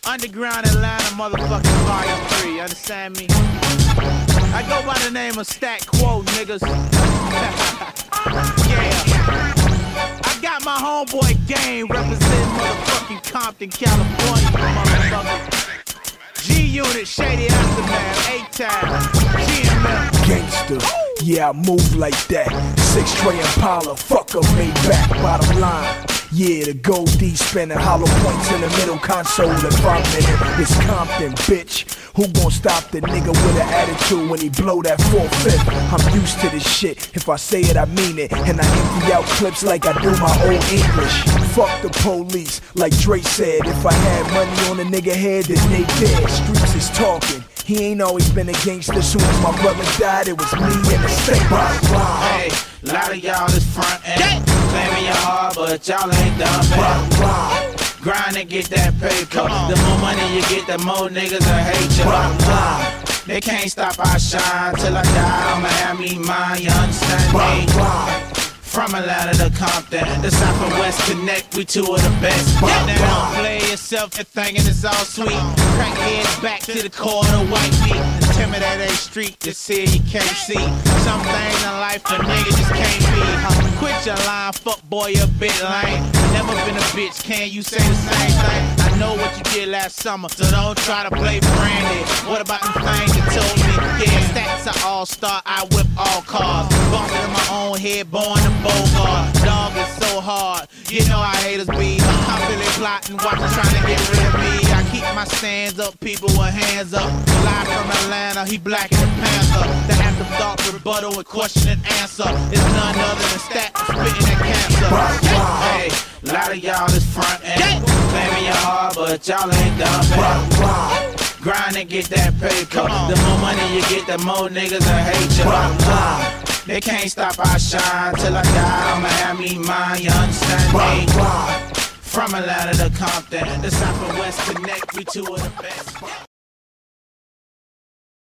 Underground Atlanta, motherfucking Volume 3, you understand me? I go by the name of Stat Quo, niggas. Yeah. I got my homeboy Game representing motherfucking Compton, California, motherfucker. G-Unit, Shady Aftermath, A-Time, GML. Gangsta, yeah, I move like that. 6 tray Impala, fuck a Maybach. Bottom line, yeah, the gold D spinning, hollow points in the middle console. If I'm in it, it's Compton, bitch. Who gon' stop the nigga with an attitude when he blow that 4/5? I'm used to this shit. If I say it, I mean it. And I empty out clips like I do my old English. Fuck the police, like Dre said. If I had money on a nigga head, then they dead. Streets is talking. He ain't always been a gangster. Soon as my brother died, it was me and the state. Hey, a lot of y'all is front end. Claiming your heart, but y'all ain't done bad. Grind and get that paper. The more money you get, the more niggas will hate you. They can't stop our shine till I die. I'ma have me mine, you understand me? From Atlanta to Compton, the South and West connect, we two of the best. Now don't play yourself and thinking it's all sweet. Crack heads back to the core of the white meat. Intimidate street, just see you can't see. Some things in life a nigga just can't be. Quit your line, fuck boy, you a bit lame. Never been a bitch, can you say the same thing? I know what you did last summer, so don't try to play friendly. What about them things you told me? Yeah, stats are all-star, I whip all cars. Bumping in my own head, born to Bogart. Dog is so hard, you know how haters be. I'm really plotting, watching, trying to get rid of me. I keep my stands up, people with hands up. Live from Atlanta, he black in the panther. The afterthought, rebuttal, and question and answer. It's none other than stat, spitting that cancer. Hey, a lot of y'all is front end. Claiming your heart, but y'all ain't done bad. Grind and get that paper. The more money you get, the more niggas will hate you. They can't stop our shine till I die. I'ma have me mine, you understand me? From Atlanta to Compton, the South and West connect, we two of the best.